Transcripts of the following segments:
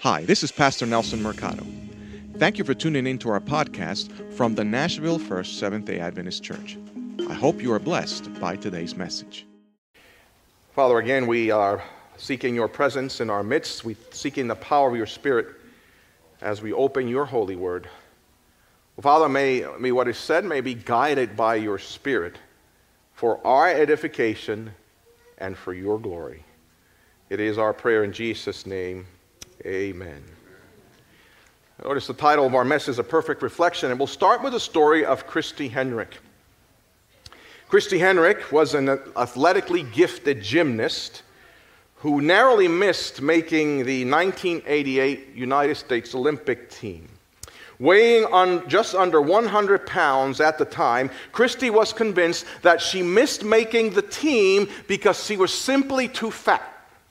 Hi, this is Pastor Nelson Mercado. Thank you for tuning in to our podcast from the Nashville First Seventh-day Adventist Church. I hope you are blessed by today's message. Father, again, we are seeking your presence in our midst. We're seeking the power of your Spirit as we open your holy word. Father, may what is said may be guided by your Spirit for our edification and for your glory. It is our prayer in Jesus' name. Amen. Notice the title of our message, A Perfect Reflection, and we'll start with the story of Christy Henrik. Christy Henrik was an athletically gifted gymnast who narrowly missed making the 1988 United States Olympic team. Weighing on just under 100 pounds at the time, Christy was convinced that she missed making the team because she was simply too fat.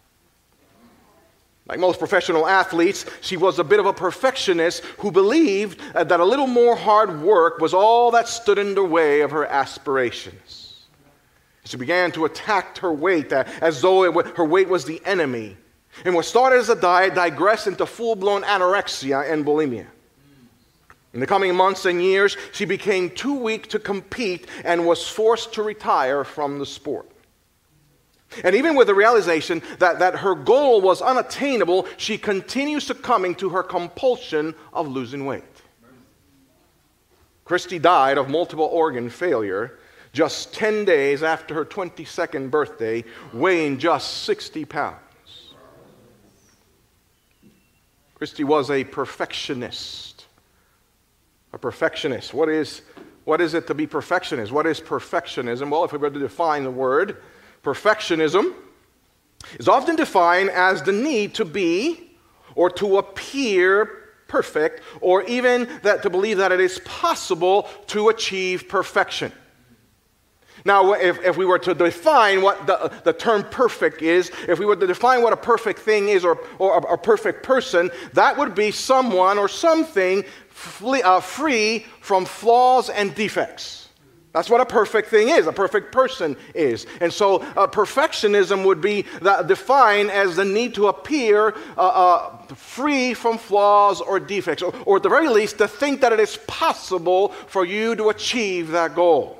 Like most professional athletes, she was a bit of a perfectionist who believed that a little more hard work was all that stood in the way of her aspirations. She began to attack her weight as though her weight was the enemy. And what started as a diet digressed into full-blown anorexia and bulimia. In the coming months and years, she became too weak to compete and was forced to retire from the sport. And even with the realization that her goal was unattainable, she continued succumbing to her compulsion of losing weight. Christy died of multiple organ failure just 10 days after her 22nd birthday, weighing just 60 pounds. Christy was a perfectionist. A perfectionist. What is it to be perfectionist? What is perfectionism? Well, if we were to define the word, perfectionism is often defined as the need to be or to appear perfect, or even to believe that it is possible to achieve perfection. Now, if we were to define what the term perfect is, if we were to define what a perfect thing is or a perfect person, that would be someone or something free from flaws and defects. That's what a perfect thing is, a perfect person is. And so perfectionism would be defined as the need to appear free from flaws or defects, or at the very least to think that it is possible for you to achieve that goal.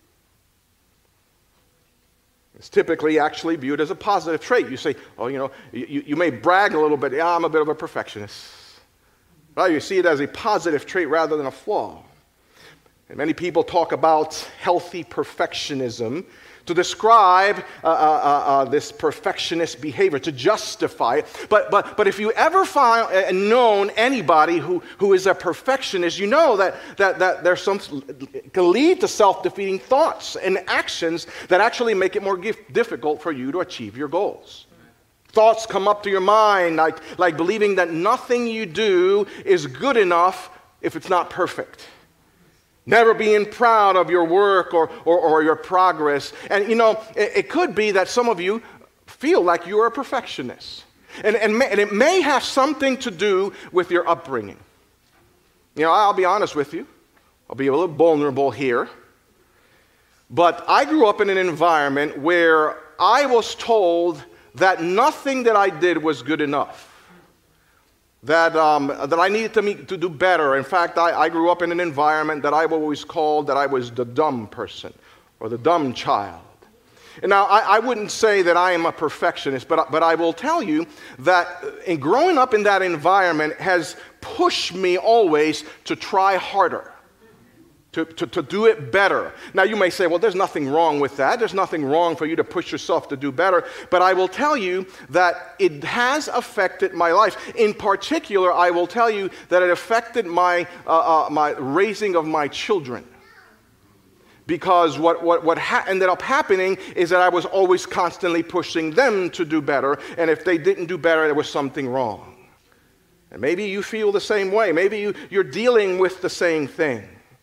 It's typically actually viewed as a positive trait. You say, you may brag a little bit, yeah, I'm a bit of a perfectionist. Well, you see it as a positive trait rather than a flaw. And many people talk about healthy perfectionism to describe this perfectionist behavior, to justify it. But if you ever known anybody who is a perfectionist, you know that there's some can lead to self-defeating thoughts and actions that actually make it more difficult for you to achieve your goals. Thoughts come up to your mind like believing that nothing you do is good enough if it's not perfect. Never being proud of your work or your progress. And it could be that some of you feel like you're a perfectionist. And it may have something to do with your upbringing. I'll be honest with you. I'll be a little vulnerable here. But I grew up in an environment where I was told that nothing that I did was good enough. That I needed to do better. In fact, I grew up in an environment that I've always called that I was the dumb person or the dumb child. And now, I wouldn't say that I am a perfectionist, but I will tell you that in growing up in that environment has pushed me always to try harder. To do it better. Now you may say, well, there's nothing wrong with that. There's nothing wrong for you to push yourself to do better. But I will tell you that it has affected my life. In particular, I will tell you that it affected my raising of my children. Because what ended up happening is that I was always constantly pushing them to do better. And if they didn't do better, there was something wrong. And maybe you feel the same way. Maybe you're dealing with the same thing.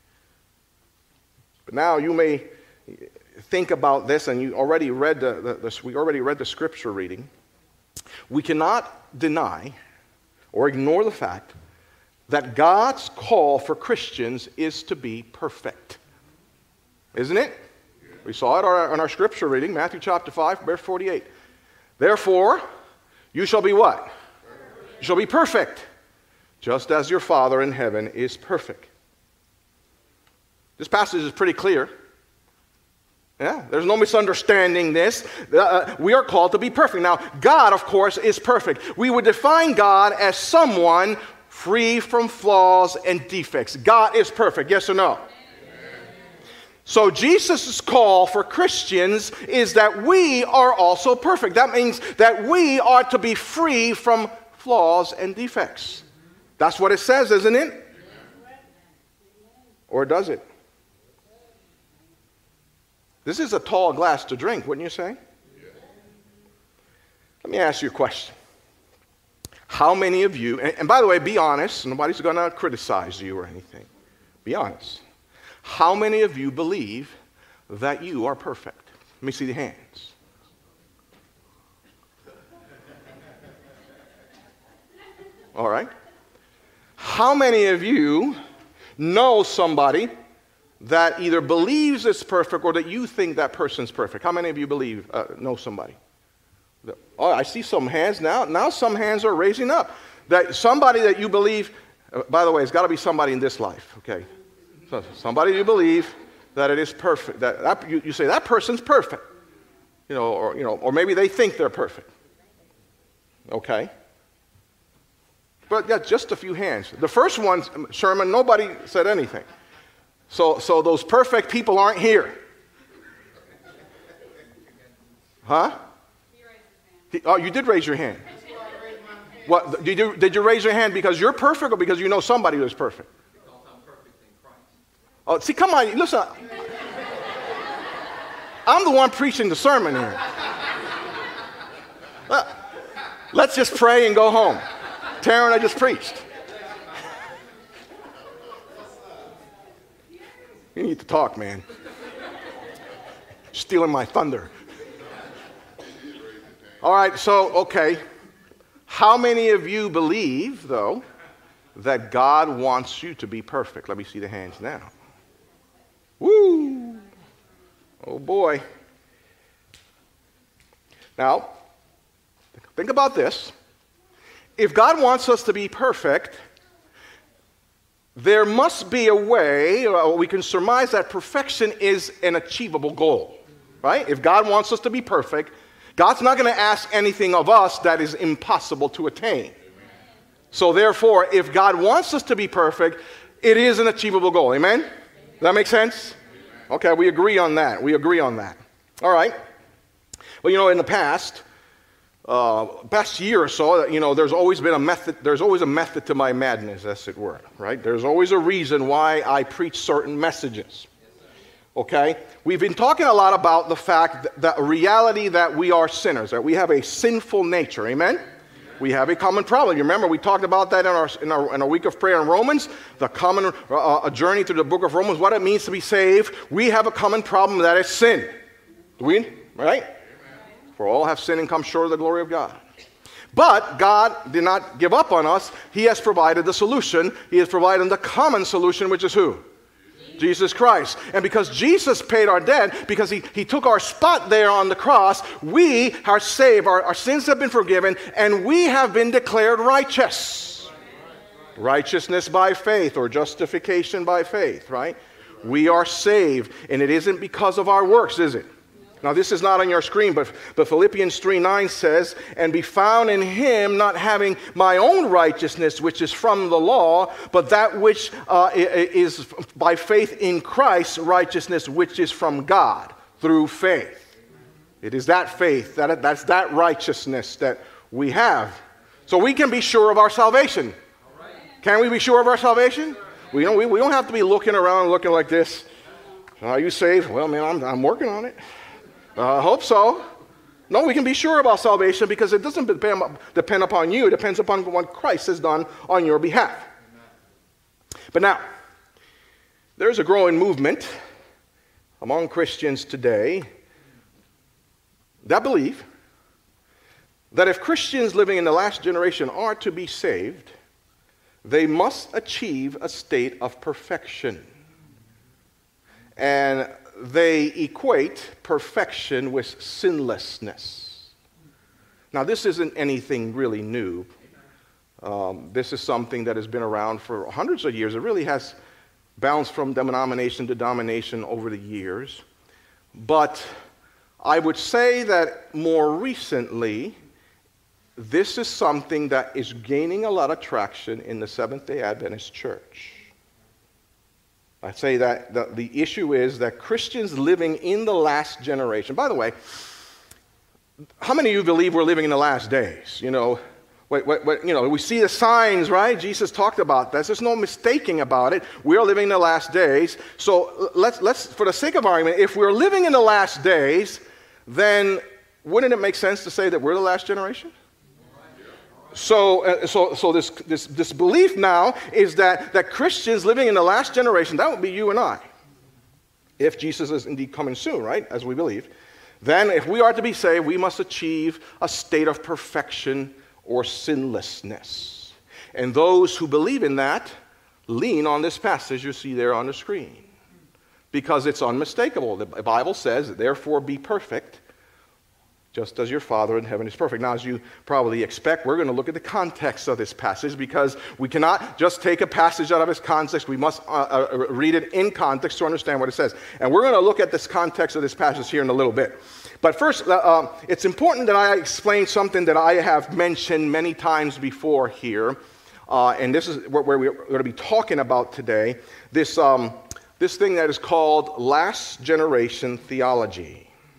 But now you may think about this, and you already read we already read the scripture reading. We cannot deny or ignore the fact that God's call for Christians is to be perfect. Isn't it? We saw it in our scripture reading, Matthew chapter 5, verse 48. Therefore, you shall be what? shall be perfect, just as your Father in heaven is perfect. This passage is pretty clear. Yeah, there's no misunderstanding this. We are called to be perfect. Now, God, of course, is perfect. We would define God as someone free from flaws and defects. God is perfect, yes or no? So Jesus' call for Christians is that we are also perfect. That means that we are to be free from flaws and defects. That's what it says, isn't it? Or does it? This is a tall glass to drink, wouldn't you say? Let me ask you a question. How many of you, and by the way, be honest, nobody's going to criticize you or anything. Be honest. How many of you believe that you are perfect? Let me see the hands. All right. How many of you know somebody that either believes it's perfect or that you think that person's perfect? How many of you know somebody? Oh, I see some hands now. Now some hands are raising up. That somebody that you believe, by the way, it's got to be somebody in this life, okay? So somebody you believe that it is perfect. You say that person's perfect, or maybe they think they're perfect. Okay. But yeah, just a few hands. The first one, Sherman, nobody said anything. So those perfect people aren't here. Huh? Oh, you did raise your hand. What did you raise your hand because you're perfect or because you know somebody who's perfect? Because I'm perfect in Christ. Oh, see, come on, listen. I'm the one preaching the sermon here. Let's just pray and go home. Taryn, I just preached. You need to talk, man. Stealing my thunder. All right, so, okay. How many of you believe, though, that God wants you to be perfect? Let me see the hands now. Woo! Oh, boy. Now, think about this. If God wants us to be perfect, there must be a way, or we can surmise that perfection is an achievable goal, right? If God wants us to be perfect, God's not going to ask anything of us that is impossible to attain. So therefore, if God wants us to be perfect, it is an achievable goal. Amen? Does that make sense? Okay, we agree on that. All right. Well, in the past year or so, there's always been a method. There's always a method to my madness, as it were, right? There's always a reason why I preach certain messages. Okay? We've been talking a lot about the fact that reality that we are sinners, that we have a sinful nature. Amen? We have a common problem. You remember we talked about that in our week of prayer in Romans, the common a journey through the book of Romans, what it means to be saved. We have a common problem, that is sin. Do we? Right? For all have sinned and come short of the glory of God. But God did not give up on us. He has provided the solution. He has provided the common solution, which is who? Jesus Christ. And because Jesus paid our debt, because he took our spot there on the cross, we are saved. Our sins have been forgiven, and we have been declared righteous. Righteousness by faith, or justification by faith, right? We are saved, and it isn't because of our works, is it? Now, this is not on your screen, but Philippians 3:9 says, "And be found in him, not having my own righteousness, which is from the law, but that which is by faith in Christ's righteousness, which is from God, through faith." It is that faith, that's that righteousness that we have. So we can be sure of our salvation. Can we be sure of our salvation? We don't have to be looking around looking like this. Are you saved? Well, man, I'm working on it. I hope so. No, we can be sure about salvation because it doesn't depend upon you. It depends upon what Christ has done on your behalf. But now, there's a growing movement among Christians today that believe that if Christians living in the last generation are to be saved, they must achieve a state of perfection. And they equate perfection with sinlessness. Now, this isn't anything really new. This is something that has been around for hundreds of years. It really has bounced from denomination to denomination over the years. But I would say that more recently, this is something that is gaining a lot of traction in the Seventh-day Adventist Church. I say that the issue is that Christians living in the last generation. By the way, how many of you believe we're living in the last days? We see the signs, right? Jesus talked about that. There's no mistaking about it. We are living in the last days. So let's, for the sake of argument, if we're living in the last days, then wouldn't it make sense to say that we're the last generation? So this belief now is that Christians living in the last generation, that would be you and I, if Jesus is indeed coming soon, right, as we believe, then if we are to be saved, we must achieve a state of perfection or sinlessness. And those who believe in that lean on this passage you see there on the screen, because it's unmistakable. The Bible says, therefore be perfect, just as your Father in heaven is perfect. Now, as you probably expect, we're going to look at the context of this passage, because we cannot just take a passage out of its context. We must read it in context to understand what it says. And we're going to look at this context of this passage here in a little bit. But first, it's important that I explain something that I have mentioned many times before here. And this is what we're going to be talking about today. This thing that is called last generation theology.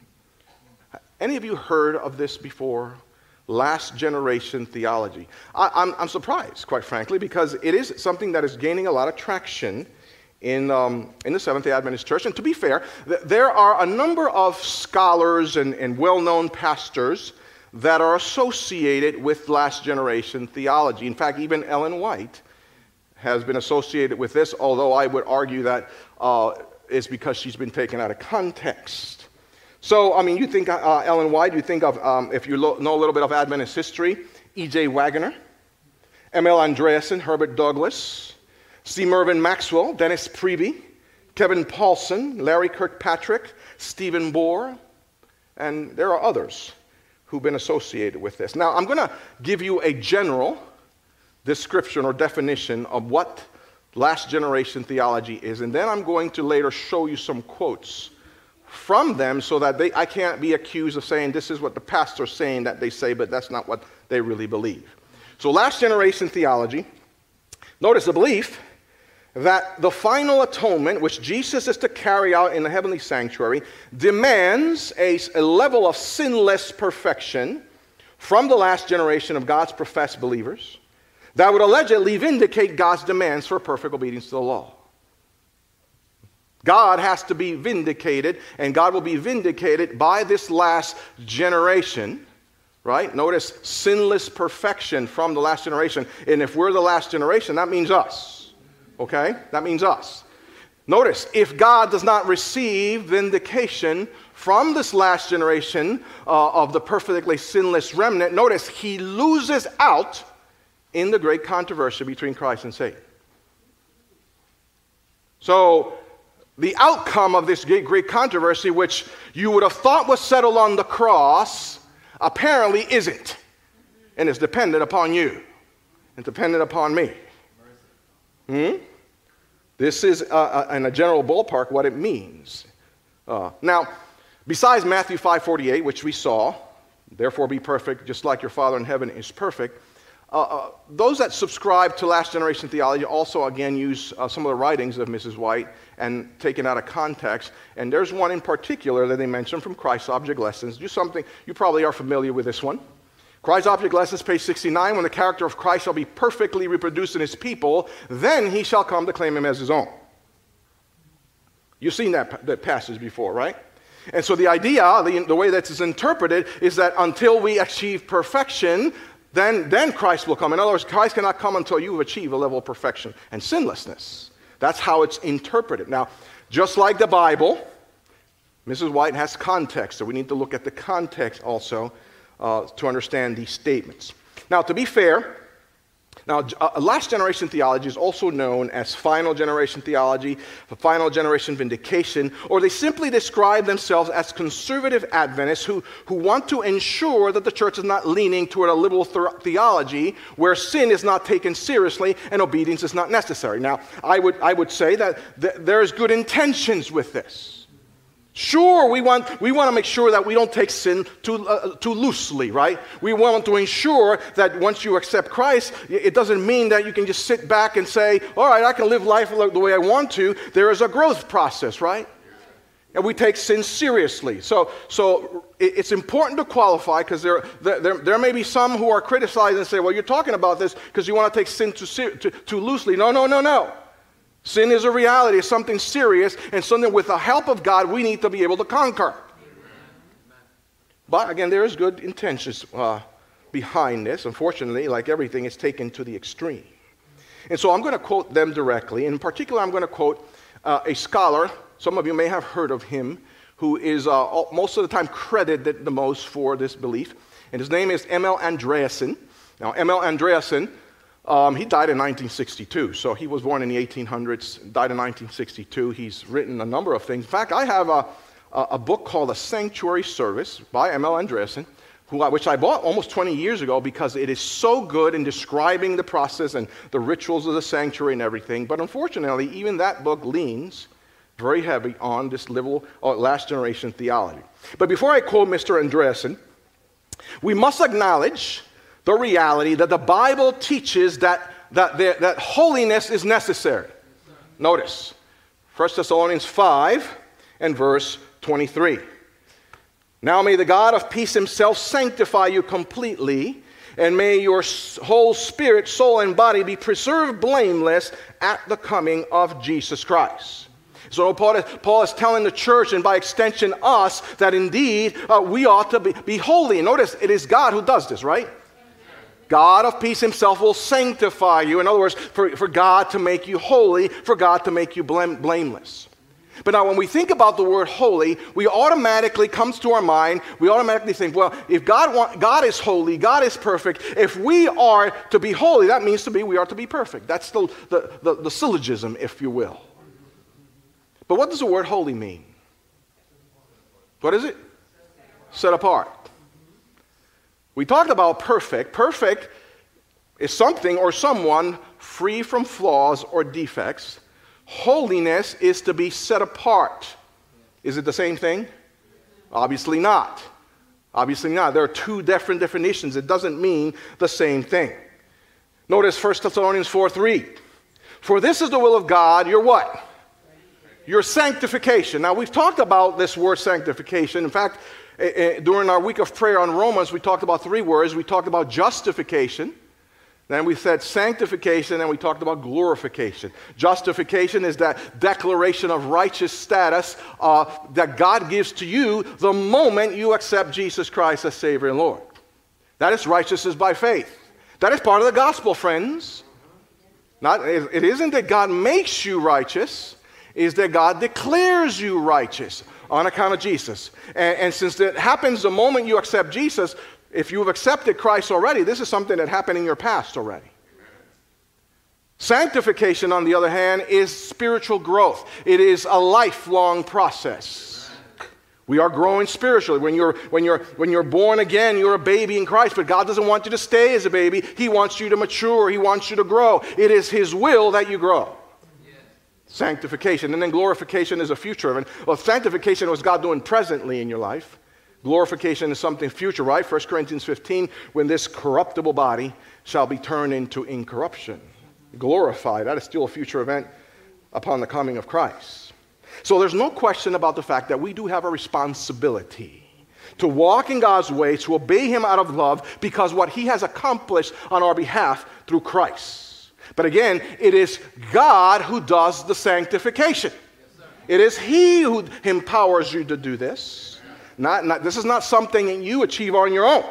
Any of you heard of this before? Last generation theology. I'm surprised, quite frankly, because it is something that is gaining a lot of traction in the Seventh-day Adventist Church. And to be fair, there are a number of scholars and well-known pastors that are associated with last generation theology. In fact, even Ellen White has been associated with this, although I would argue that it's because she's been taken out of context. So, I mean, you think Ellen White, you think of, if you know a little bit of Adventist history, E.J. Waggoner, M.L. Andreasen, Herbert Douglass, C. Mervyn Maxwell, Dennis Preby, Kevin Paulson, Larry Kirkpatrick, Stephen Bohr, and there are others who've been associated with this. Now, I'm going to give you a general description or definition of what last generation theology is, and then I'm going to later show you some quotes from them so that I can't be accused of saying this is what the pastor's saying that they say, but that's not what they really believe. So last generation theology, notice the belief that the final atonement, which Jesus is to carry out in the heavenly sanctuary, demands a level of sinless perfection from the last generation of God's professed believers that would allegedly vindicate God's demands for perfect obedience to the law. God has to be vindicated, and God will be vindicated by this last generation, right? Notice sinless perfection from the last generation. And if we're the last generation, that means us, okay? That means us. Notice, if God does not receive vindication from this last generation of the perfectly sinless remnant, notice he loses out in the great controversy between Christ and Satan. So, the outcome of this great controversy, which you would have thought was settled on the cross, apparently isn't. And it's dependent upon you and dependent upon me. This is, in a general ballpark, what it means. Now, besides Matthew 5:48, which we saw, therefore be perfect, just like your Father in heaven is perfect, those that subscribe to last generation theology also again use some of the writings of Mrs. White and taken out of context. And there's one in particular that they mention from Christ's Object Lessons. Do something, you probably are familiar with this one. Christ's Object Lessons, page 69, when the character of Christ shall be perfectly reproduced in his people, then he shall come to claim him as his own. You've seen that passage before, right? And so the idea, the way that it's interpreted, is that until we achieve perfection, then Christ will come. In other words, Christ cannot come until you achieve a level of perfection and sinlessness. That's how it's interpreted. Now, just like the Bible, Mrs. White has context, so we need to look at the context also to understand these statements. Now, to be fair, Now, last generation theology is also known as final generation theology, final generation vindication, or they simply describe themselves as conservative Adventists who want to ensure that the church is not leaning toward a liberal theology where sin is not taken seriously and obedience is not necessary. Now, I would say that there's good intentions with this. Sure, we want to make sure that we don't take sin too loosely, right? We want to ensure that once you accept Christ, it doesn't mean that you can just sit back and say, all right, I can live life the way I want to. There is a growth process, right? And we take sin seriously. So it's important to qualify, because there may be some who are criticizing and say, well, you're talking about this because you want to take sin too loosely. No. Sin is a reality, it's something serious, and something with the help of God we need to be able to conquer. But again, there is good intentions behind this. Unfortunately, like everything, it's taken to the extreme. And so I'm going to quote them directly. In particular, I'm going to quote a scholar, some of you may have heard of him, who is most of the time credited the most for this belief. And his name is M.L. Andreasen. Now, M.L. Andreasen, he died in 1962, so he was born in the 1800s, died in 1962. He's written a number of things. In fact, I have a book called The Sanctuary Service by M.L. Andreasen, which I bought almost 20 years ago because it is so good in describing the process and the rituals of the sanctuary and everything. But unfortunately, even that book leans very heavy on this liberal last generation theology. But before I quote Mr. Andreasen, we must acknowledge the reality that the Bible teaches that holiness is necessary. Notice, 1 Thessalonians 5 and verse 23. Now may the God of peace himself sanctify you completely, and may your whole spirit, soul, and body be preserved blameless at the coming of Jesus Christ. So Paul is telling the church, and by extension us, that indeed we ought to be holy. Notice, it is God who does this, right? God of peace himself will sanctify you. In other words, for God to make you holy, for God to make you blameless. But now when we think about the word holy, we automatically comes to our mind, we automatically think, well, if God is holy, God is perfect, if we are to be holy, that means we are to be perfect. That's the syllogism, if you will. But what does the word holy mean? What is it? Set apart. We talked about perfect. Perfect is something or someone free from flaws or defects. Holiness is to be set apart. Is it the same thing? Obviously not. Obviously not. There are two different definitions. It doesn't mean the same thing. Notice 1 Thessalonians 4:3. For this is the will of God, your what? Your sanctification. Now, we've talked about this word sanctification. In fact, during our week of prayer on Romans, we talked about three words. We talked about justification, then we said sanctification, and we talked about glorification. Justification is that declaration of righteous status that God gives to you the moment you accept Jesus Christ as Savior and Lord. That is righteousness by faith. That is part of the gospel, friends. It isn't that God makes you righteous, it is that God declares you righteous on account of Jesus. And since that happens the moment you accept Jesus, if you've accepted Christ already, this is something that happened in your past already. Sanctification, on the other hand, is spiritual growth. It is a lifelong process. We are growing spiritually. When you're born again, you're a baby in Christ, but God doesn't want you to stay as a baby. He wants you to mature. He wants you to grow. It is His will that you grow. Sanctification. And then glorification is a future event. Well, sanctification was God doing presently in your life. Glorification is something future, right? 1 Corinthians 15, when this corruptible body shall be turned into incorruption. Glorified. That is still a future event upon the coming of Christ. So there's no question about the fact that we do have a responsibility to walk in God's ways, to obey Him out of love, because what He has accomplished on our behalf through Christ. But again, it is God who does the sanctification. It is He who empowers you to do this. This is not something that you achieve on your own.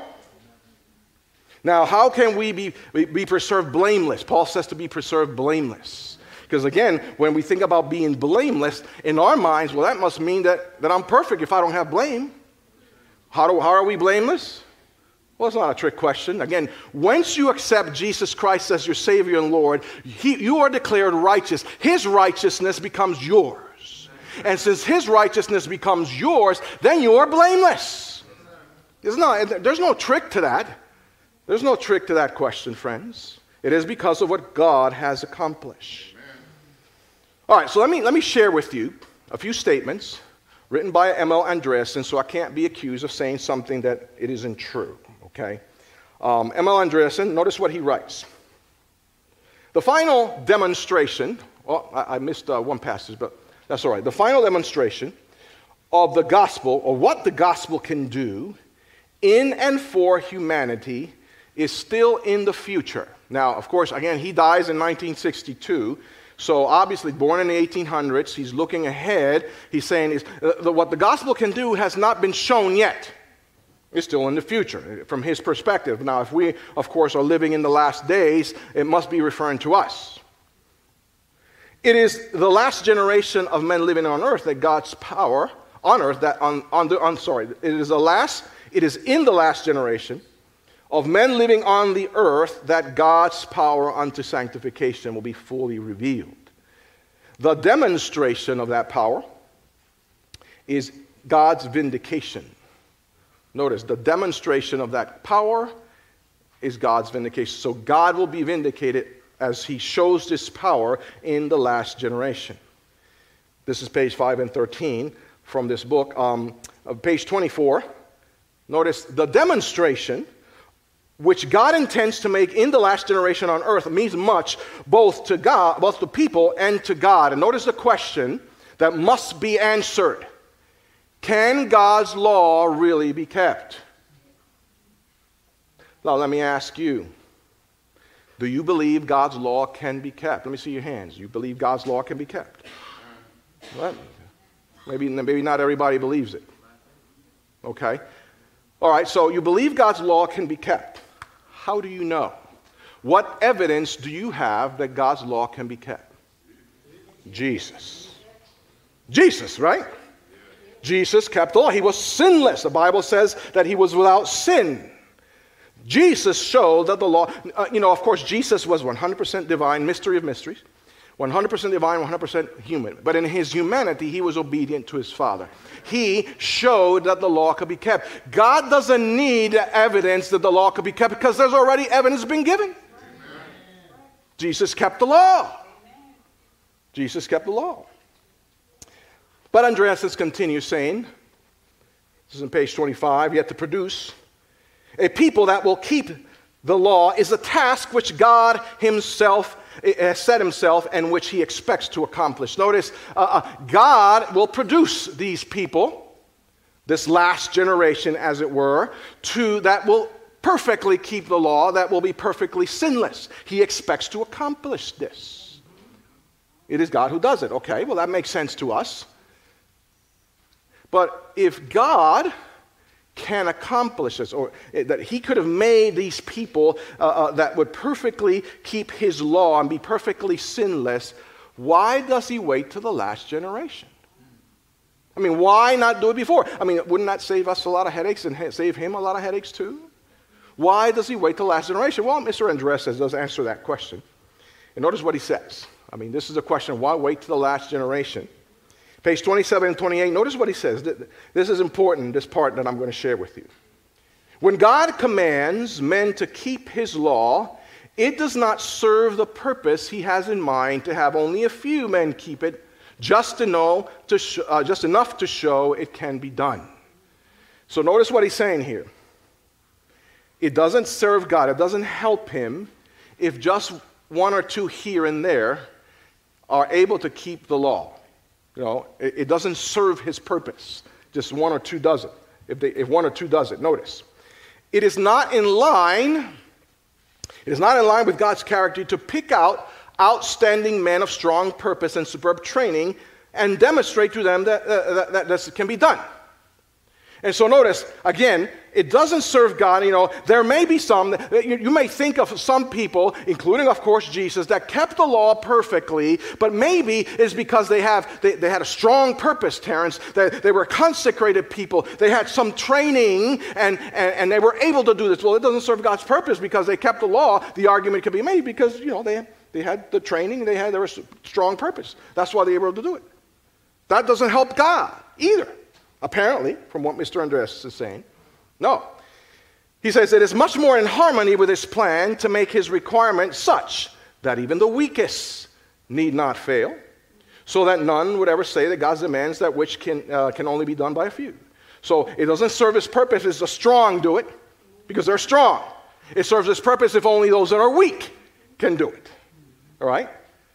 Now, how can we be preserved blameless? Paul says to be preserved blameless. Because again, when we think about being blameless, in our minds, well, that must mean that I'm perfect if I don't have blame. How are we blameless? Well, it's not a trick question. Again, once you accept Jesus Christ as your Savior and Lord, you are declared righteous. His righteousness becomes yours. And since His righteousness becomes yours, then you are blameless. There's no trick to that. There's no trick to that question, friends. It is because of what God has accomplished. All right, so let me share with you a few statements written by M.L. Andreasen, so I can't be accused of saying something that it isn't true. Okay? M.L. Andreasen, notice what he writes. The final demonstration, I missed one passage, but that's all right. The final demonstration of the gospel, or what the gospel can do in and for humanity, is still in the future. Now, of course, again, he dies in 1962, so obviously born in the 1800s, he's looking ahead. He's saying what the gospel can do has not been shown yet. It's still in the future, from his perspective. Now, if we, of course, are living in the last days, it must be referring to us. It is the last generation of men living on earth that God's power on earth it is in the last generation of men living on the earth that God's power unto sanctification will be fully revealed. The demonstration of that power is God's vindication. Notice, the demonstration of that power is God's vindication. So God will be vindicated as He shows this power in the last generation. This is page 5 and 13 from this book. Page 24, notice the demonstration which God intends to make in the last generation on earth means much both to God, both to people and to God. And notice the question that must be answered. Can God's law really be kept? Now, let me ask you, do you believe God's law can be kept? Let me see your hands. You believe God's law can be kept? Well, maybe not everybody believes it. Okay? All right, so you believe God's law can be kept. How do you know? What evidence do you have that God's law can be kept? Jesus. Jesus, right? Jesus kept the law. He was sinless. The Bible says that He was without sin. Jesus showed that the law, of course, Jesus was 100% divine, mystery of mysteries, 100% divine, 100% human. But in His humanity, He was obedient to His Father. He showed that the law could be kept. God doesn't need evidence that the law could be kept because there's already evidence being given. Amen. Jesus kept the law. Jesus kept the law. But Andreasen continues saying, this is on page 25, yet to produce a people that will keep the law is a task which God Himself has set Himself and which He expects to accomplish. Notice, God will produce these people, this last generation as it were, that will perfectly keep the law, that will be perfectly sinless. He expects to accomplish this. It is God who does it. Okay, well that makes sense to us. But if God can accomplish this, or that He could have made these people that would perfectly keep His law and be perfectly sinless, why does He wait till the last generation? I mean, why not do it before? I mean, wouldn't that save us a lot of headaches and save Him a lot of headaches too? Why does He wait till the last generation? Well, Mr. Andreasen does answer that question. And notice what he says. I mean, this is a question, why wait till the last generation? Page 27 and 28, notice what he says. This is important, this part that I'm going to share with you. When God commands men to keep His law, it does not serve the purpose He has in mind to have only a few men keep it, just enough to show it can be done. So notice what he's saying here. It doesn't serve God, it doesn't help Him if just one or two here and there are able to keep the law. It doesn't serve His purpose. Just one or two does it. If one or two does it, notice. It is not in line with God's character to pick out outstanding men of strong purpose and superb training and demonstrate to them that this can be done. And so notice, again, it doesn't serve God. There may be some, you may think of some people, including, of course, Jesus, that kept the law perfectly, but maybe it's because they had a strong purpose, Terrence. They were consecrated people. They had some training, and they were able to do this. Well, it doesn't serve God's purpose because they kept the law. The argument could be made because, they had the training, there was strong purpose. That's why they were able to do it. That doesn't help God either. Apparently, from what Mr. Andres is saying. No. He says it is much more in harmony with his plan to make his requirement such that even the weakest need not fail, so that none would ever say that God's demands that which can only be done by a few. So it doesn't serve his purpose if the strong do it, because they're strong. It serves his purpose if only those that are weak can do it. All right?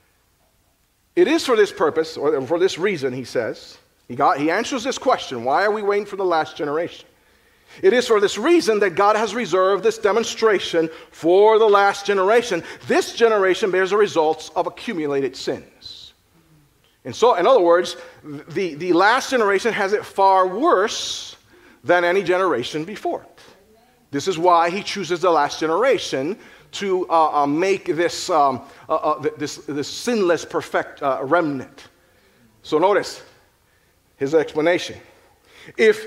It is for this purpose, or for this reason, he says. He answers this question, why are we waiting for the last generation? It is for this reason that God has reserved this demonstration for the last generation. This generation bears the results of accumulated sins. And so, in other words, the last generation has it far worse than any generation before it. This is why he chooses the last generation to make this sinless, perfect remnant. So notice his explanation. If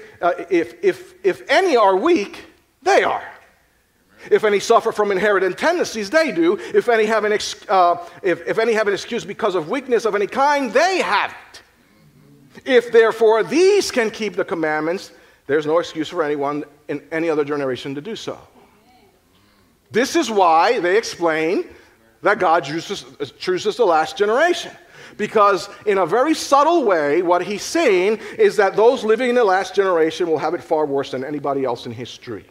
any are weak, they are. If any suffer from inherited tendencies, they do. If any have an excuse because of weakness of any kind, they have it. If therefore these can keep the commandments, there's no excuse for anyone in any other generation to do so. This is why they explain that God chooses the last generation. Because in a very subtle way, what he's saying is that those living in the last generation will have it far worse than anybody else in history.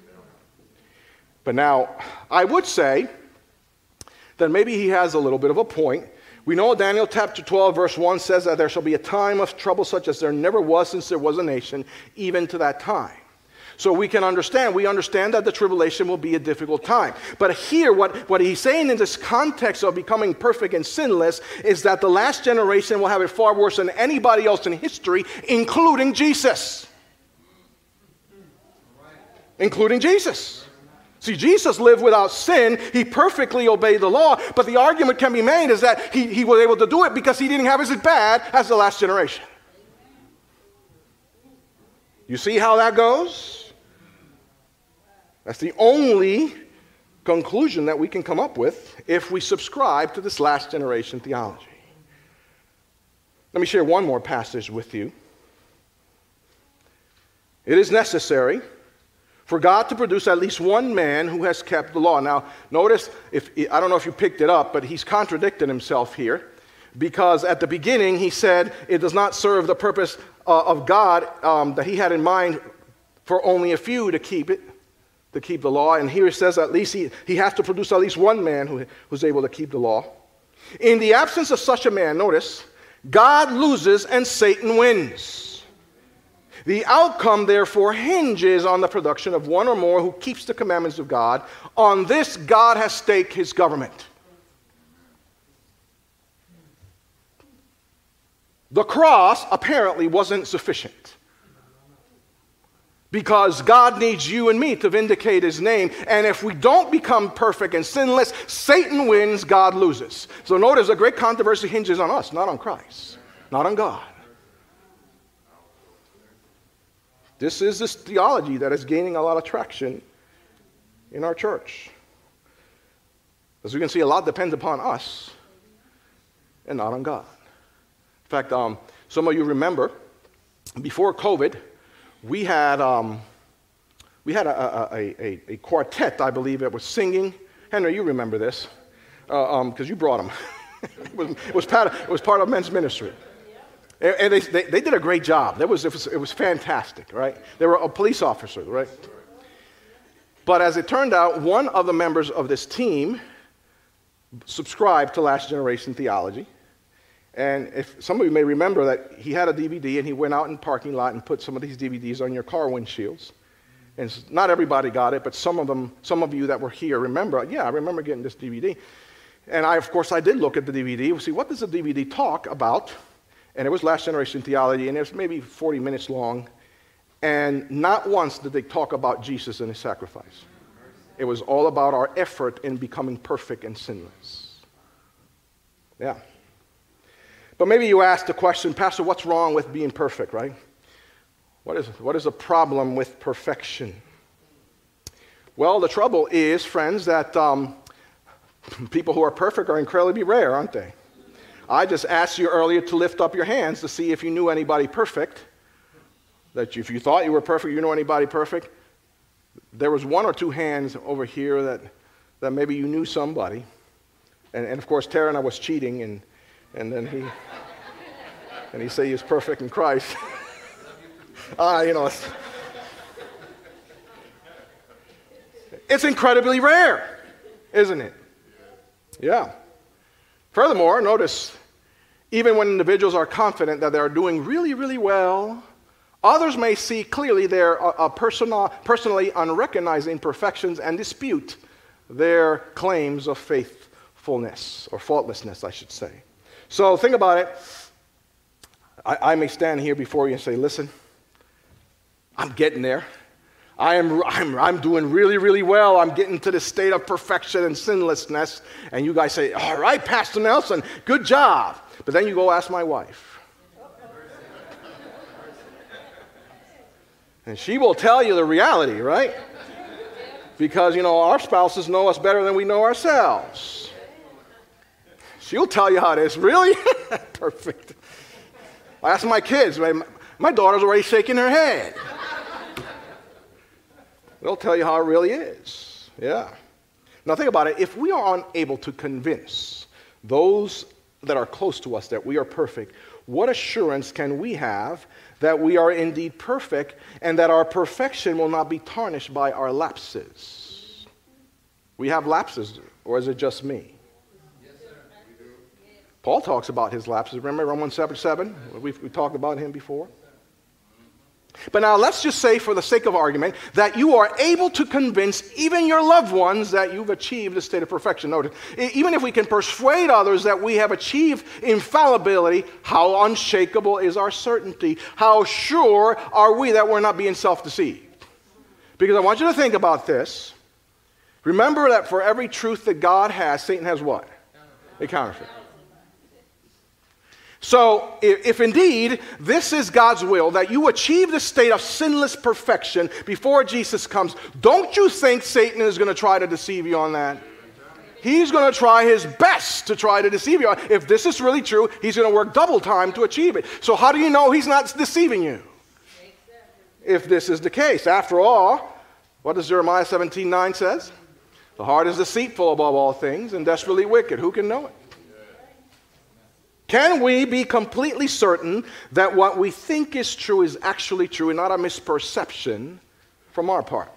But now, I would say that maybe he has a little bit of a point. We know Daniel chapter 12, verse 1 says that there shall be a time of trouble such as there never was since there was a nation, even to that time. So we understand that the tribulation will be a difficult time. But here, what he's saying in this context of becoming perfect and sinless is that the last generation will have it far worse than anybody else in history, including Jesus. Including Jesus. See, Jesus lived without sin. He perfectly obeyed the law. But the argument can be made is that he was able to do it because he didn't have it as bad as the last generation. You see how that goes? That's the only conclusion that we can come up with if we subscribe to this last generation theology. Let me share one more passage with you. It is necessary for God to produce at least one man who has kept the law. Now, notice, I don't know if you picked it up, but he's contradicted himself here. Because at the beginning he said it does not serve the purpose of God that he had in mind for only a few to keep the law. And here it says at least he has to produce at least one man who's able to keep the law. In the absence of such a man, notice, God loses and Satan wins. The outcome, therefore, hinges on the production of one or more who keeps the commandments of God. On this, God has staked his government. The cross apparently wasn't sufficient. Because God needs you and me to vindicate his name. And if we don't become perfect and sinless, Satan wins, God loses. So notice a great controversy hinges on us, not on Christ, not on God. This is this theology that is gaining a lot of traction in our church. As we can see, a lot depends upon us and not on God. In fact, some of you remember, before COVID, we had a quartet, I believe, that was singing. Henry, you remember this, because you brought them. it was part of men's ministry. And they did a great job. It was fantastic, right? They were police officers, right? But as it turned out, one of the members of this team subscribed to Last Generation Theology. And if some of you may remember that he had a DVD and he went out in the parking lot and put some of these DVDs on your car windshields. And not everybody got it, but some of you that were here remember, I remember getting this DVD. And of course, I did look at the DVD. See, what does the DVD talk about? And it was Last Generation Theology, and it was maybe 40 minutes long. And not once did they talk about Jesus and his sacrifice. It was all about our effort in becoming perfect and sinless. Yeah. But maybe you ask the question, Pastor, what's wrong with being perfect, right? What is the problem with perfection? Well, the trouble is, friends, that people who are perfect are incredibly rare, aren't they? I just asked you earlier to lift up your hands to see if you knew anybody perfect. That if you thought you were perfect, you know anybody perfect. There was one or two hands over here that maybe you knew somebody. And of course, Tara and I was cheating, and then he said he was perfect in Christ. It's incredibly rare, isn't it? Yeah. Furthermore, notice, even when individuals are confident that they are doing really, really well, others may see clearly their personally unrecognized imperfections and dispute their claims of faithfulness, or faultlessness, I should say. So think about it. I may stand here before you and say, listen, I'm getting there. I'm doing really, really well. I'm getting to the state of perfection and sinlessness. And you guys say, all right, Pastor Nelson, good job. But then you go ask my wife. And she will tell you the reality, right? Because, our spouses know us better than we know ourselves. She'll tell you how it is. Really? Perfect. I ask my kids. My daughter's already shaking her head. They'll tell you how it really is. Yeah. Now think about it. If we are unable to convince those that are close to us that we are perfect, what assurance can we have that we are indeed perfect and that our perfection will not be tarnished by our lapses? We have lapses, or is it just me? Yes, sir. We do. Paul talks about his lapses. Remember Romans 7:7? We talked about him before. But now let's just say, for the sake of argument, that you are able to convince even your loved ones that you've achieved a state of perfection. Notice, even if we can persuade others that we have achieved infallibility, how unshakable is our certainty? How sure are we that we're not being self-deceived? Because I want you to think about this. Remember that for every truth that God has, Satan has what? A counterfeit. So, if indeed this is God's will, that you achieve the state of sinless perfection before Jesus comes, don't you think Satan is going to try to deceive you on that? He's going to try his best to try to deceive you. If this is really true, he's going to work double time to achieve it. So how do you know he's not deceiving you? If this is the case. After all, what does Jeremiah 17:9 says? The heart is deceitful above all things and desperately wicked. Who can know it? Can we be completely certain that what we think is true is actually true and not a misperception from our part?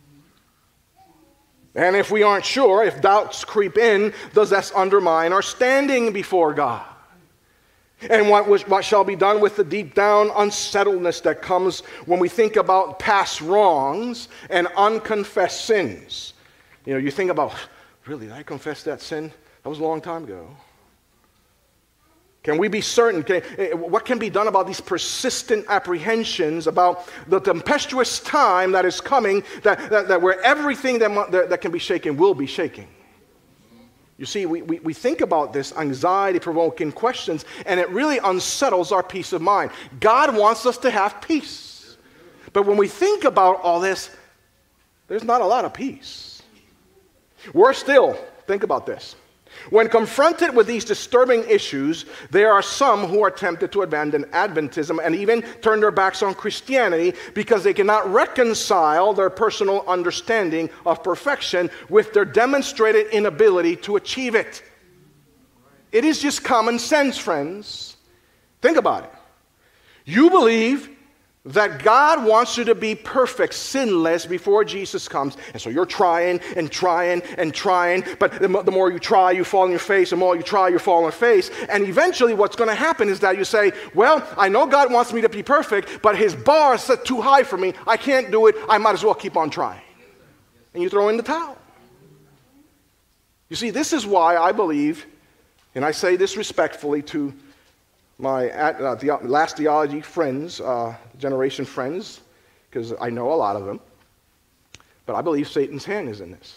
And if we aren't sure, if doubts creep in, does that undermine our standing before God? And what shall be done with the deep down unsettledness that comes when we think about past wrongs and unconfessed sins? You think about, really, did I confess that sin? That was a long time ago. Can we be certain? What can be done about these persistent apprehensions about the tempestuous time that is coming, that where everything that can be shaken will be shaking? You see, we think about this anxiety-provoking questions, and it really unsettles our peace of mind. God wants us to have peace. But when we think about all this, there's not a lot of peace. Worse still, think about this. When confronted with these disturbing issues, there are some who are tempted to abandon Adventism and even turn their backs on Christianity because they cannot reconcile their personal understanding of perfection with their demonstrated inability to achieve it. It is just common sense, friends. Think about it. You believe that God wants you to be perfect, sinless before Jesus comes. And so you're trying and trying and trying, but the more you try, you fall on your face. The more you try, you fall on your face. And eventually what's going to happen is that you say, well, I know God wants me to be perfect, but his bar is set too high for me. I can't do it. I might as well keep on trying. And you throw in the towel. You see, this is why I believe, and I say this respectfully to my last theology friends, generation friends, because I know a lot of them. But I believe Satan's hand is in this.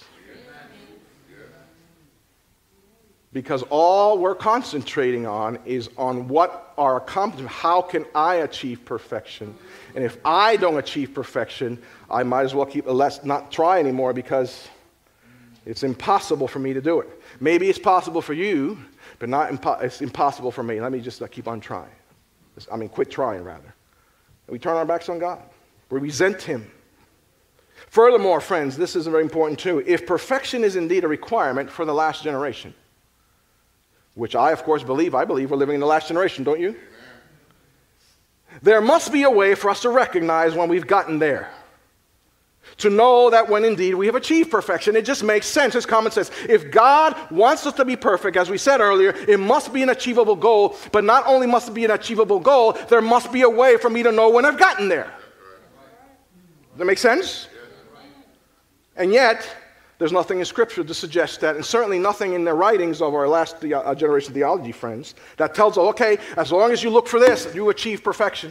Because all we're concentrating on is on what our accomplishment, how can I achieve perfection? And if I don't achieve perfection, I might as well not try anymore because it's impossible for me to do it. Maybe it's possible for you, but it's impossible for me. Let me just keep on trying. Quit trying, rather. We turn our backs on God. We resent Him. Furthermore, friends, this is very important too. If perfection is indeed a requirement for the last generation, which I, of course, believe we're living in the last generation, don't you? Amen. There must be a way for us to recognize when we've gotten there. To know that when indeed we have achieved perfection. It just makes sense. It's common sense. If God wants us to be perfect, as we said earlier, it must be an achievable goal. But not only must it be an achievable goal, there must be a way for me to know when I've gotten there. Does that make sense? And yet, there's nothing in Scripture to suggest that, and certainly nothing in the writings of our last generation theology friends that tells us, okay, as long as you look for this, you achieve perfection.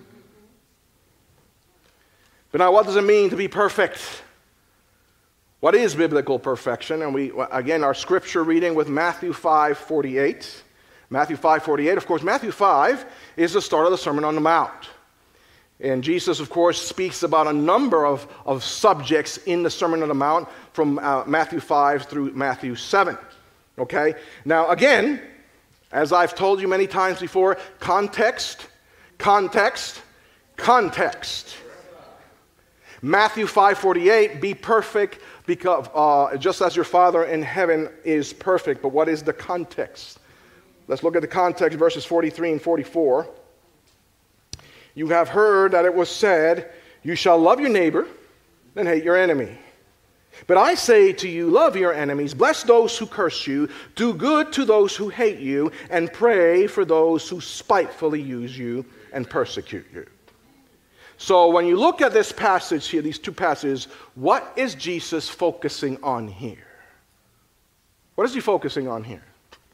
But now, what does it mean to be perfect? What is biblical perfection? And again, our Scripture reading with Matthew 5:48. Matthew 5:48, of course, Matthew 5 is the start of the Sermon on the Mount. And Jesus, of course, speaks about a number of subjects in the Sermon on the Mount from Matthew 5 through Matthew 7. Okay? Now, again, as I've told you many times before, context, context, context. Matthew 5:48, be perfect because just as your Father in heaven is perfect. But what is the context? Let's look at the context, verses 43 and 44. You have heard that it was said, you shall love your neighbor and hate your enemy. But I say to you, love your enemies, bless those who curse you, do good to those who hate you, and pray for those who spitefully use you and persecute you. So when you look at this passage here, these two passages, what is Jesus focusing on here? What is he focusing on here?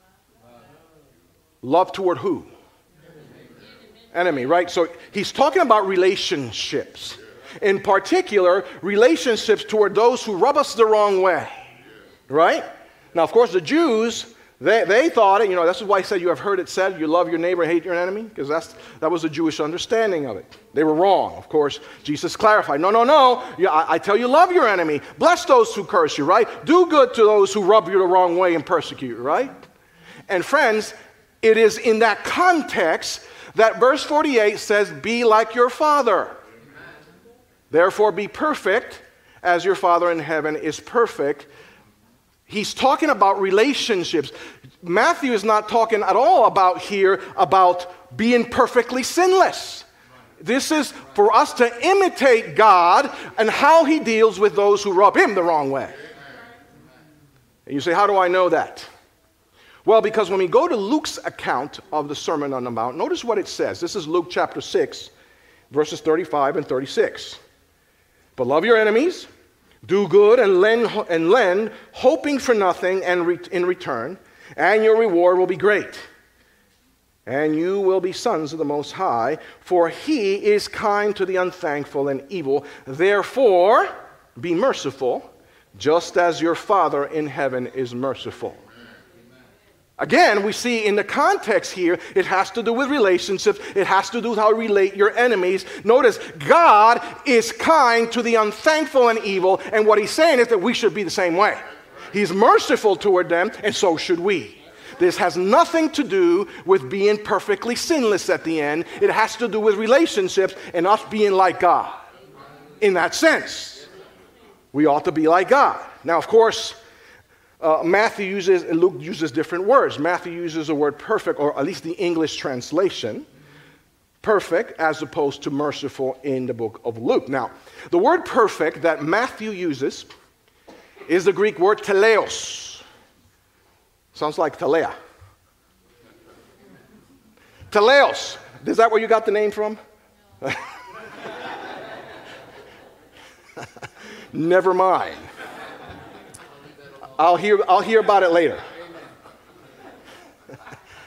Love toward who? Enemy, right? So he's talking about relationships. In particular, relationships toward those who rub us the wrong way. Right? Now, of course, the Jews, they thought it, that's why he said, you have heard it said, you love your neighbor and hate your enemy, because that was the Jewish understanding of it. They were wrong. Of course, Jesus clarified, no. I tell you, love your enemy. Bless those who curse you, right? Do good to those who rub you the wrong way and persecute you, right? And friends, it is in that context that verse 48 says, be like your Father. Amen. Therefore be perfect as your Father in heaven is perfect. He's talking about relationships. Matthew is not talking at all about being perfectly sinless. This is for us to imitate God and how he deals with those who rub him the wrong way. And you say, how do I know that? Well, because when we go to Luke's account of the Sermon on the Mount, notice what it says. This is Luke chapter 6, verses 35 and 36. But love your enemies, do good and lend, hoping for nothing in return, and your reward will be great. And you will be sons of the Most High, for he is kind to the unthankful and evil. Therefore, be merciful, just as your Father in heaven is merciful. Again, we see in the context here, it has to do with relationships. It has to do with how you relate your enemies. Notice, God is kind to the unthankful and evil, and what he's saying is that we should be the same way. He's merciful toward them, and so should we. This has nothing to do with being perfectly sinless at the end. It has to do with relationships and us being like God. In that sense, we ought to be like God. Now, of course, Luke uses different words. Matthew uses the word perfect, or at least the English translation, perfect, as opposed to merciful in the book of Luke. Now, the word perfect that Matthew uses is the Greek word teleos. Sounds like telea. Teleos. Is that where you got the name from? Never mind. I'll hear about it later.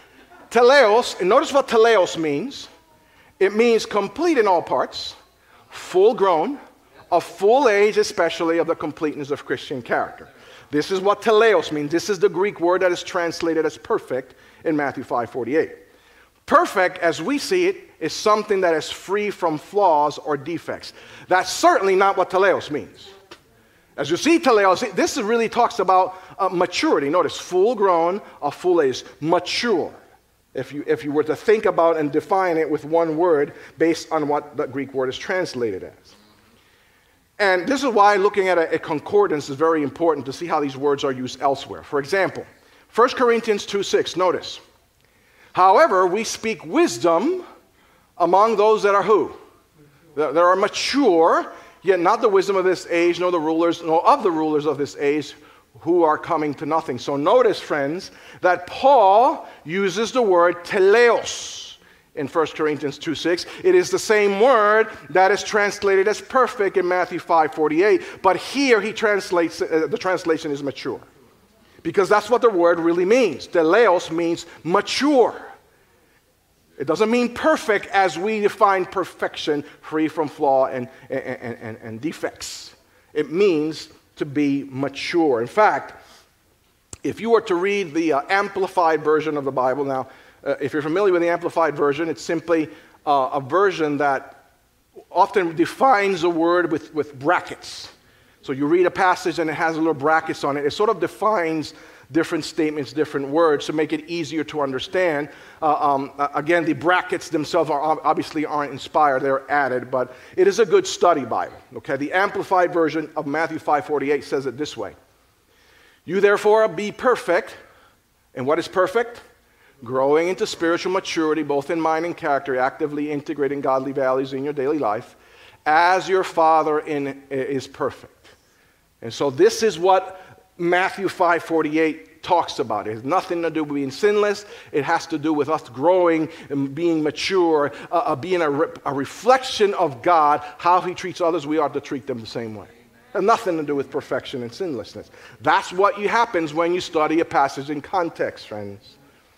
Teleos, and notice what teleos means. It means complete in all parts, full grown, of full age, especially of the completeness of Christian character. This is what teleos means. This is the Greek word that is translated as perfect in Matthew 5:48. Perfect, as we see it, is something that is free from flaws or defects. That's certainly not what teleos means. As you see teleos, this really talks about maturity. Notice, full grown, of full age, mature. If you were to think about and define it with one word based on what the Greek word is translated as. And this is why looking at a concordance is very important to see how these words are used elsewhere. For example, 1 Corinthians 2:6, notice. However, we speak wisdom among those that are who? That are mature, yet not the wisdom of this age, nor of the rulers of this age who are coming to nothing. So notice, friends, that Paul uses the word teleos in 1 Corinthians 2:6. It is the same word that is translated as perfect in Matthew 5:48, but here he translates, the translation is mature. Because that's what the word really means. Teleos means mature. It doesn't mean perfect as we define perfection, free from flaw and defects. It means to be mature. In fact, if you were to read the Amplified version of the Bible, now, if you're familiar with the Amplified version, it's simply a version that often defines a word with brackets. So you read a passage and it has little brackets on it. It sort of defines different statements, different words to make it easier to understand. Again, the brackets themselves obviously aren't inspired. They're added, but it is a good study Bible. Okay, the Amplified version of Matthew 5:48 says it this way. You therefore be perfect. And what is perfect? Growing into spiritual maturity, both in mind and character, actively integrating godly values in your daily life, as your Father is perfect. And so this is what Matthew 5:48 talks about. It has nothing to do with being sinless. It has to do with us growing and being mature, being a reflection of God. How he treats others, we ought to treat them the same way. It has nothing to do with perfection and sinlessness. That's what happens when you study a passage in context, friends.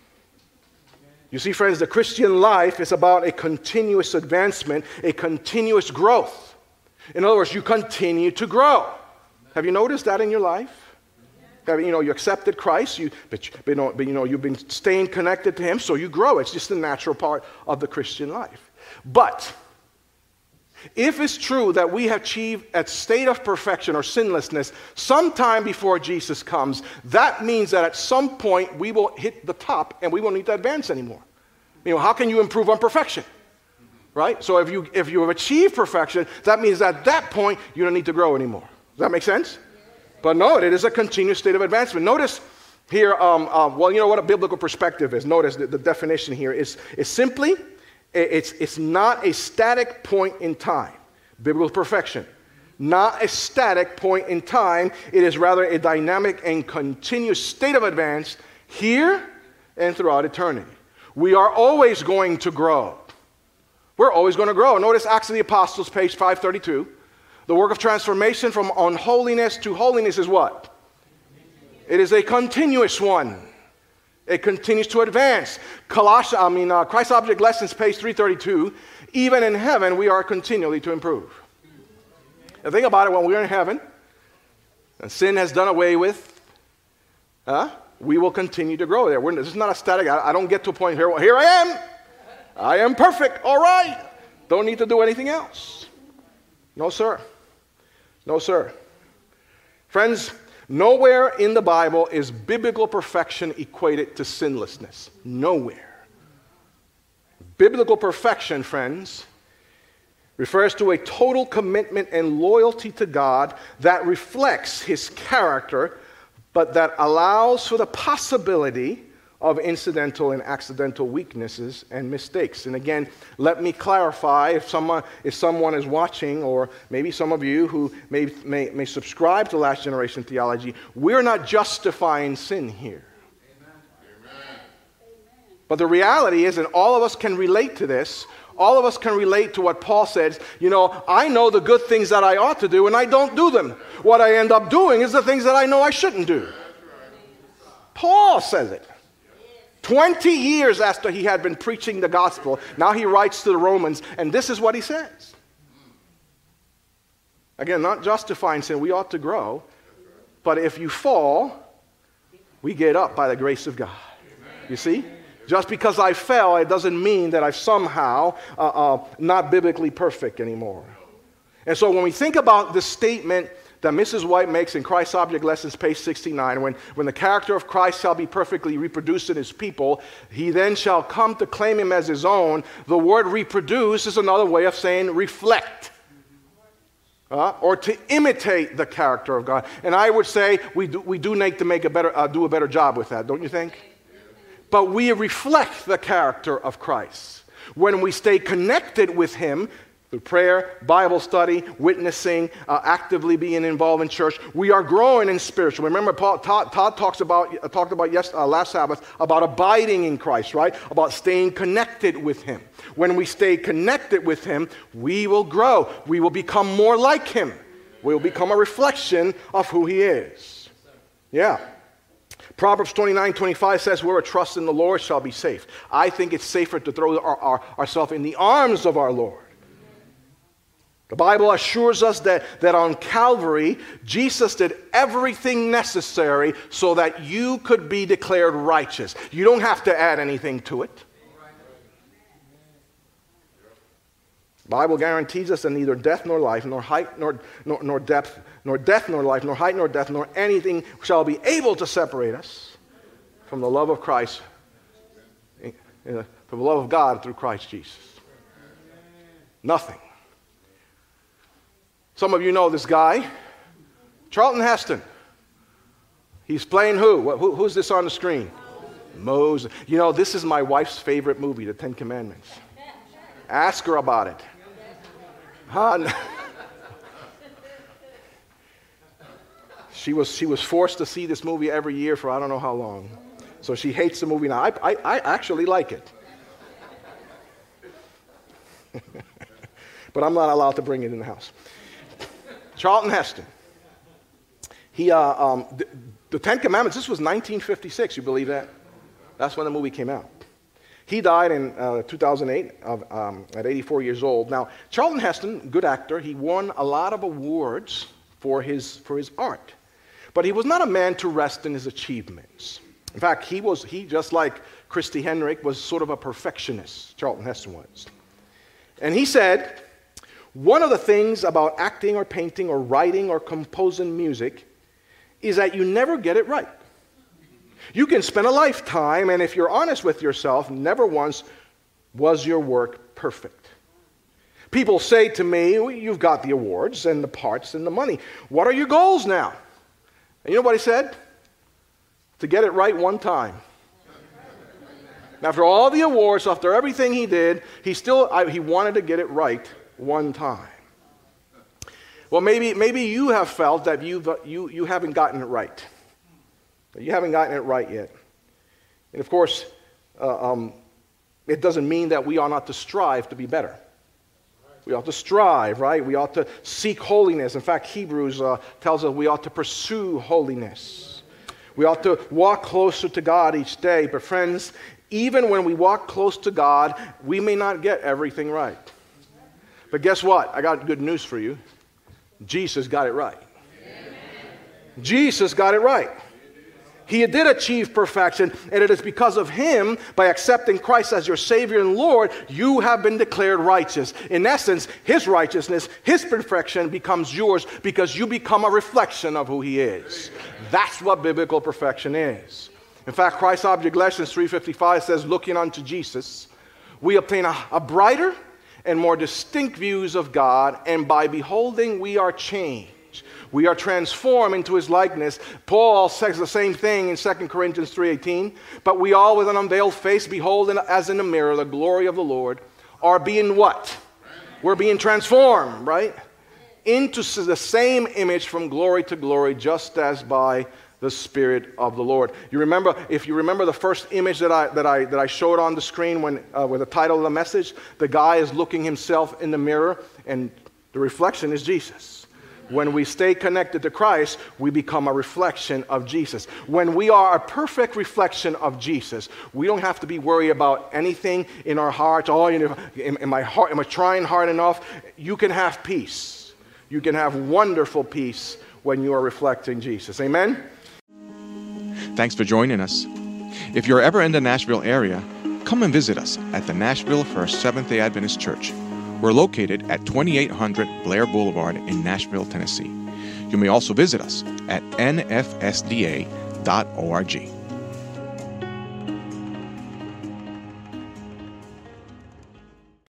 You see, friends, the Christian life is about a continuous advancement, a continuous growth. In other words, you continue to grow. Have you noticed that in your life? You accepted Christ, but you've been staying connected to him, so you grow. It's just a natural part of the Christian life. But if it's true that we have achieved a state of perfection or sinlessness sometime before Jesus comes, that means that at some point we will hit the top and we won't need to advance anymore. How can you improve on perfection? Right? So if you have achieved perfection, that means at that point you don't need to grow anymore. Does that make sense? But no, it is a continuous state of advancement. Notice here, you know what a biblical perspective is. Notice the definition here is simply, it's not a static point in time. Biblical perfection. Not a static point in time. It is rather a dynamic and continuous state of advance here and throughout eternity. We are always going to grow. We're always going to grow. Notice Acts of the Apostles, page 532. The work of transformation from unholiness to holiness is what? It is a continuous one. It continues to advance. Christ Object Lessons, page 332. Even in heaven, we are continually to improve. Now think about it, when we're in heaven, and sin has done away with, we will continue to grow there. This is not a static. I don't get to a point here I am. I am perfect. All right. Don't need to do anything else. No, sir. No, sir. Friends, nowhere in the Bible is biblical perfection equated to sinlessness. Nowhere. Biblical perfection, friends, refers to a total commitment and loyalty to God that reflects his character, but that allows for the possibility of incidental and accidental weaknesses and mistakes. And again, let me clarify, if someone is watching, or maybe some of you who may subscribe to Last Generation Theology, we're not justifying sin here. Amen. But the reality is, and all of us can relate to this, all of us can relate to what Paul says, I know the good things that I ought to do and I don't do them. What I end up doing is the things that I know I shouldn't do. Paul says it. 20 years after he had been preaching the gospel, now he writes to the Romans, and this is what he says. Again, not justifying sin. We ought to grow. But if you fall, we get up by the grace of God. You see? Just because I fell, it doesn't mean that I'm somehow not biblically perfect anymore. And so when we think about this statement that Mrs. White makes in Christ's Object Lessons, page 69, when the character of Christ shall be perfectly reproduced in his people, he then shall come to claim him as his own. The word reproduce is another way of saying reflect. Or to imitate the character of God. And I would say we do need to do a better job with that, don't you think? But we reflect the character of Christ. When we stay connected with him, through prayer, Bible study, witnessing, actively being involved in church, we are growing in spiritual. Remember, Todd talked about last Sabbath about abiding in Christ, right? About staying connected with him. When we stay connected with him, we will grow. We will become more like him. We will become a reflection of who he is. Yeah. Proverbs 29:25 says, whoever trusts in the Lord shall be safe. I think it's safer to throw ourselves in the arms of our Lord. The Bible assures us that on Calvary, Jesus did everything necessary so that you could be declared righteous. You don't have to add anything to it. The Bible guarantees us that neither death nor life, nor height nor depth, nor death nor life, nor height nor depth, nor anything shall be able to separate us from the love of Christ, from the love of God through Christ Jesus. Nothing. Some of you know this guy, Charlton Heston. He's playing who? Who's this on the screen? Moses. You know, this is my wife's favorite movie, The Ten Commandments. Ask her about it. She was forced to see this movie every year for I don't know how long. So she hates the movie now. I actually like it. But I'm not allowed to bring it in the house. Charlton Heston. He, the Ten Commandments, this was 1956, you believe that? That's when the movie came out. He died in 2008 at 84 years old. Now, Charlton Heston, good actor, he won a lot of awards for his art. But he was not a man to rest in his achievements. In fact, he just like Christy Henrik, was sort of a perfectionist, Charlton Heston was. And he said, one of the things about acting or painting or writing or composing music is that you never get it right. You can spend a lifetime, and if you're honest with yourself, never once was your work perfect. People say to me, well, you've got the awards and the parts and the money. What are your goals now? And you know what he said? To get it right one time. And after all the awards, after everything he did, he wanted to get it right one time. Well, maybe you have felt that you haven't gotten it right. You haven't gotten it right yet. And of course, it doesn't mean that we are not to strive to be better. We ought to strive, right? We ought to seek holiness. In fact, Hebrews tells us we ought to pursue holiness. We ought to walk closer to God each day. But friends, even when we walk close to God, we may not get everything right. But guess what? I got good news for you. Jesus got it right. Amen. Jesus got it right. He did achieve perfection, and it is because of him, by accepting Christ as your Savior and Lord, you have been declared righteous. In essence, his righteousness, his perfection becomes yours because you become a reflection of who he is. That's what biblical perfection is. In fact, Christ's Object Lessons 3:55 says, looking unto Jesus, we obtain a brighter and more distinct views of God, and by beholding we are changed. We are transformed into his likeness. Paul says the same thing in 2 Corinthians 3:18. But we all with an unveiled face behold as in a mirror the glory of the Lord are being what? We're being transformed, right? Into the same image from glory to glory, just as by the Spirit of the Lord. If you remember the first image that I showed on the screen with the title of the message, the guy is looking himself in the mirror, and the reflection is Jesus. When we stay connected to Christ, we become a reflection of Jesus. When we are a perfect reflection of Jesus, we don't have to be worried about anything in our hearts. Oh, am I trying hard enough? You can have peace. You can have wonderful peace when you are reflecting Jesus. Amen? Thanks for joining us. If you're ever in the Nashville area, come and visit us at the Nashville First Seventh-day Adventist Church. We're located at 2800 Blair Boulevard in Nashville, Tennessee. You may also visit us at nfsda.org.